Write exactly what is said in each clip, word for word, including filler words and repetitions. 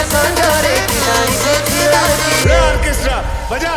संजरे की जानी से खिला किए ऑर्केस्ट्रा बजा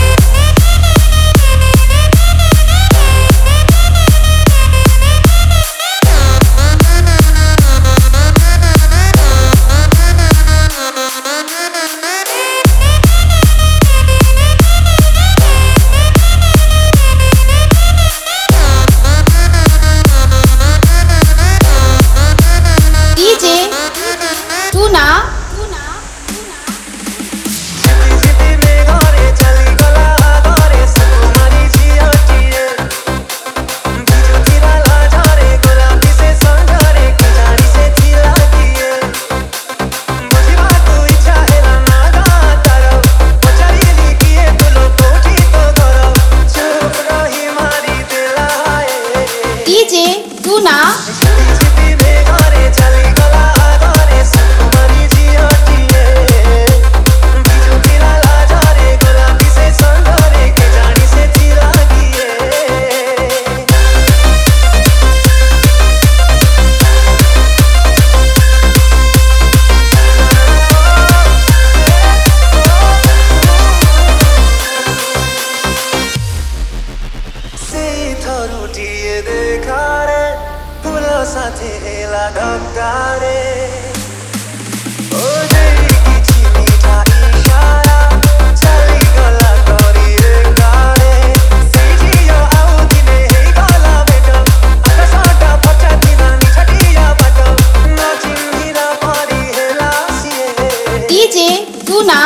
देखा रे फूलों साथे हेला धक्का रे ओ जेरी किछि मीठा इशारा चली गला करी रे कारे सीजियो आउ दिने हे गला बेटा आकाशटा पचा दिनानी छटिया बाटो ना चिन्हिरा पारी हेला सिए डीजे टूना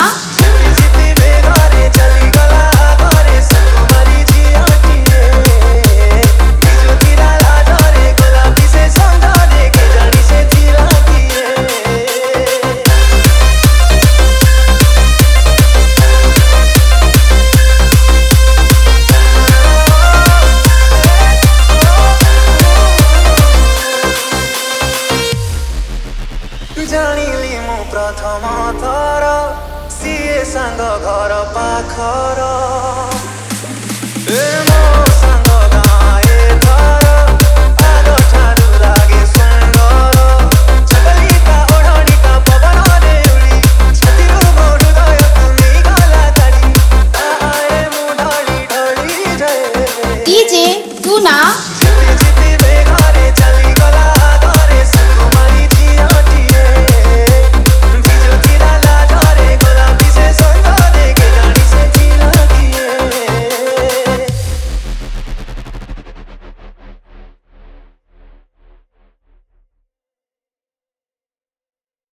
जानिली मु प्रथम थर सीए सांग घर पाखर।